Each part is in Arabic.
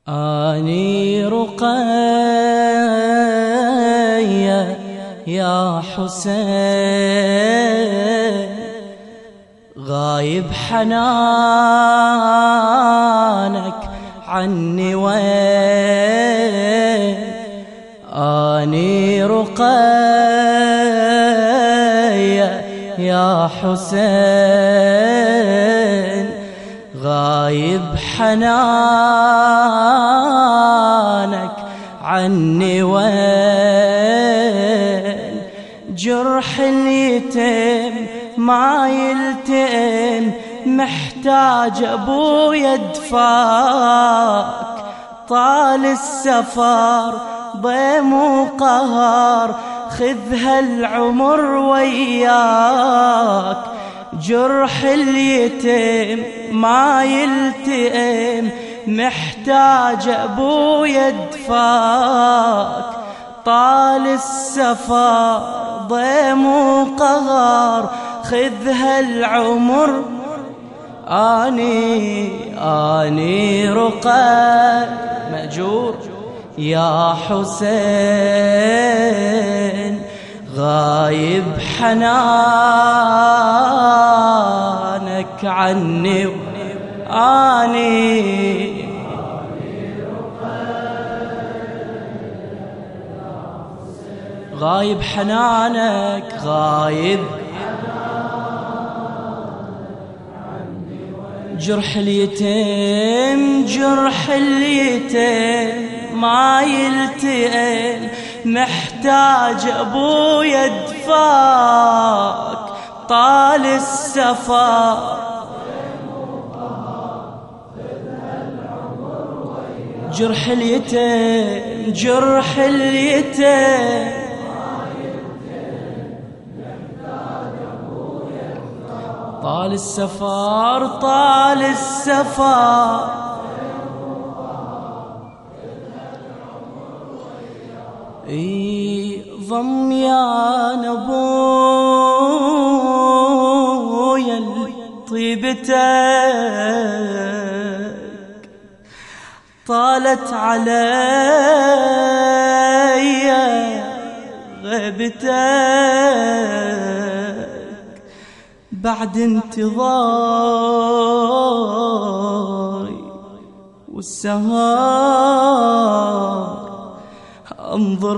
أني رقية يا حسين، غايب حنانك عني وين. أني رقية يا حسين، غايب حنانك عني وين. جرح اليتيم ما يلتئم، محتاج ابويا دفاك. طال السفر ضيم وقهر، خذ هالعمر وياك. جرح اليتيم ما يلتئم، محتاج ابويا دفاك. طال السفر ضيم وقهر، خذ هالعمر. أني رقى مأجور يا حسين، غايب حنانك عني. أني غايب حنانك، غايب. جرح اليتيم ما يلتئم، محتاج ابويا دفاك. طال السفر جرح اليتيم طال السفر ضميان ابويا طيبتك، طالت علي غيبتك. بعد انتظاري والسهار، انظر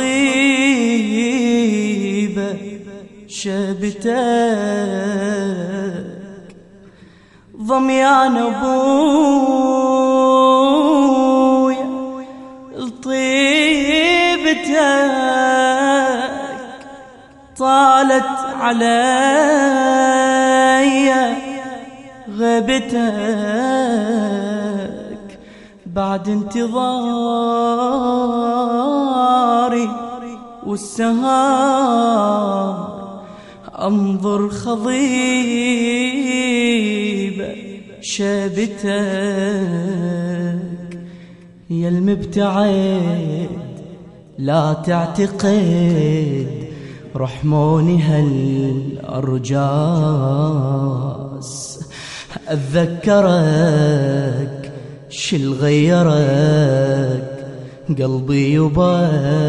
خضيبة شبتك. ضميان ابويا لطيبتك، طالت علي غيبتك. بعد انتظاري والسهار، انظر خضيبة شبتك. يا المبتعد لا تعتقد، رحموني هالأرجاس. أتذكرك شل غيرك، قلبي يبا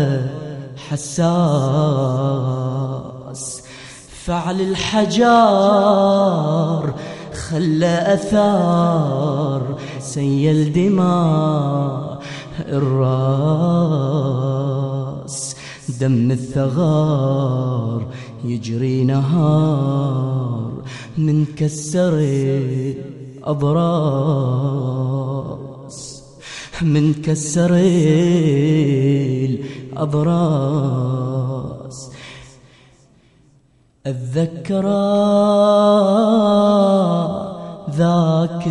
حساس. فعل الحجار خلى أثار، سيل دماء الراس. دم الثغار يجري نهار، من كسر الأضراس، من كسر الأضراس. الذكرى ذاك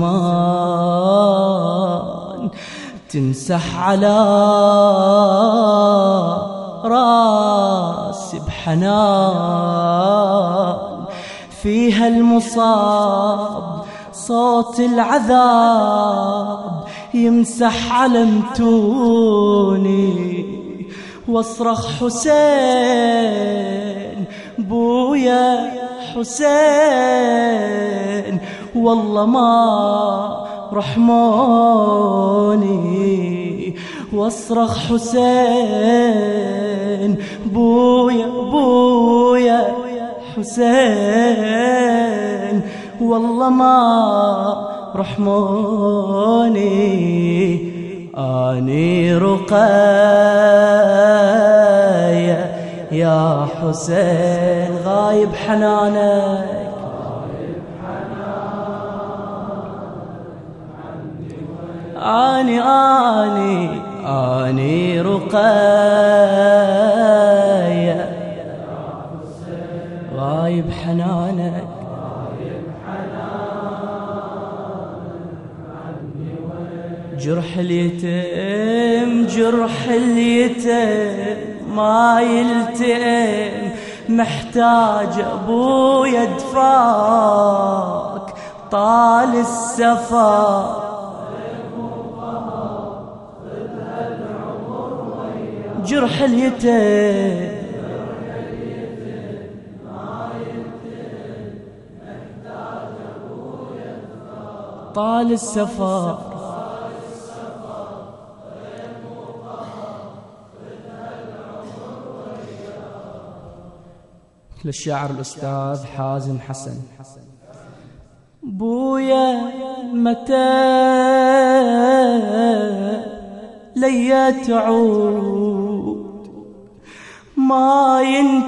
الزمان، تمسح على راسي بحنان. فيها المصاب صوت العذاب، يمسح على متوني. واصرخ حسين بويا حسين، والله رحموني واصرخ حسين بويا بويا حسين والله ما رحموني أني رقية يا حسين غايب حنانك أني رقية غايب حنانك جرح اليتيم جرح اليتيم ما يلتئم محتاج أبويا دفاك طال السفر جرح اليتيم طال السفر للشاعر الأستاذ حازم حسن. بويا متى ليا تعود ما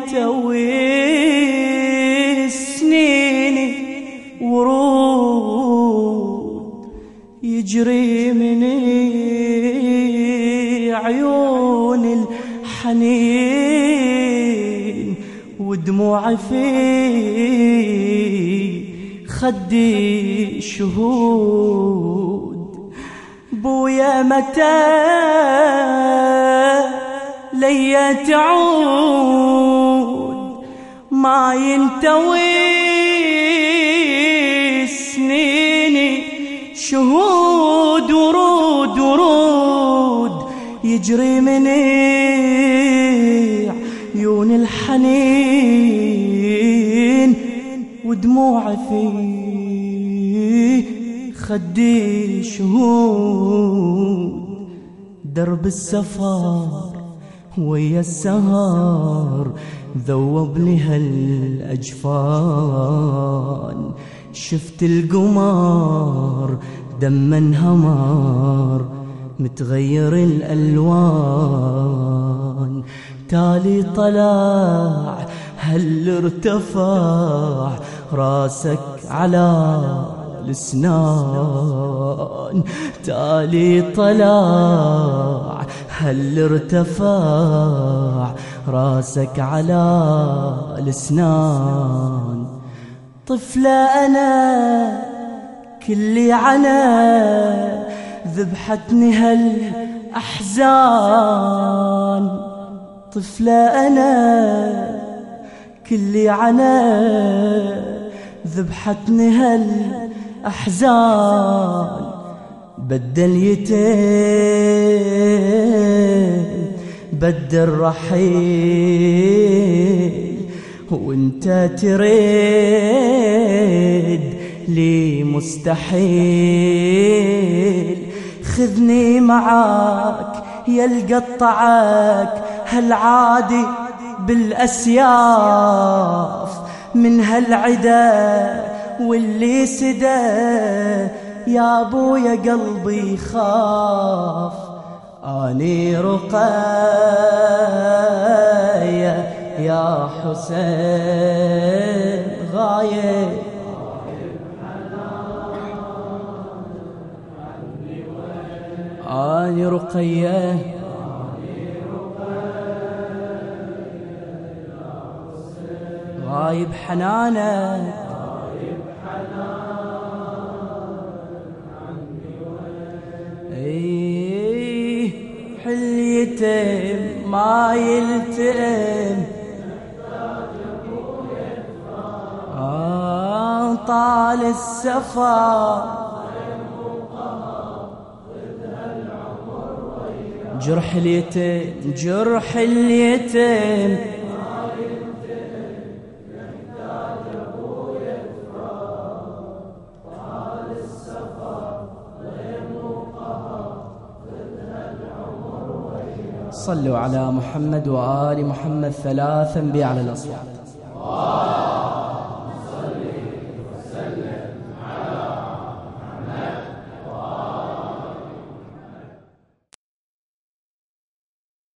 ينتوي سنيني ورود يجري مني عيون الحنين ودموعي في خدي شهود. بويا متى ليا تعود ما ينتوي سنيني شهود ورود ورود يجري مني عيون الحنين ودموعي في خدي شهود. درب السفر ويا السهر ذوب لي هالأجفان شفت القمر دم انهمر متغير الألوان تالي طلع هل ارتفع راسك على الاسنان تالي طلع هل ارتفع راسك على الاسنان. طفلة أنا كلي عنا ذبحتني هالأحزان طفلة أنا كلي عنا ذبحتني هالأحزان بدل يتيم بدل رحيل وانت تريد لي مستحيل. خذني معاك يلقطعك هالعادي بالأسياف من هالعدا واللي سدى يا ابويا قلبي خاف. أني رقية يا حسين غايب أني رقية غايب حنانك ايه حليتم ما يلتئم طال السفر جرح اليتيم جرح اليتيم صلوا على محمد وآل محمد ثلاثا بأعلى الأصوات.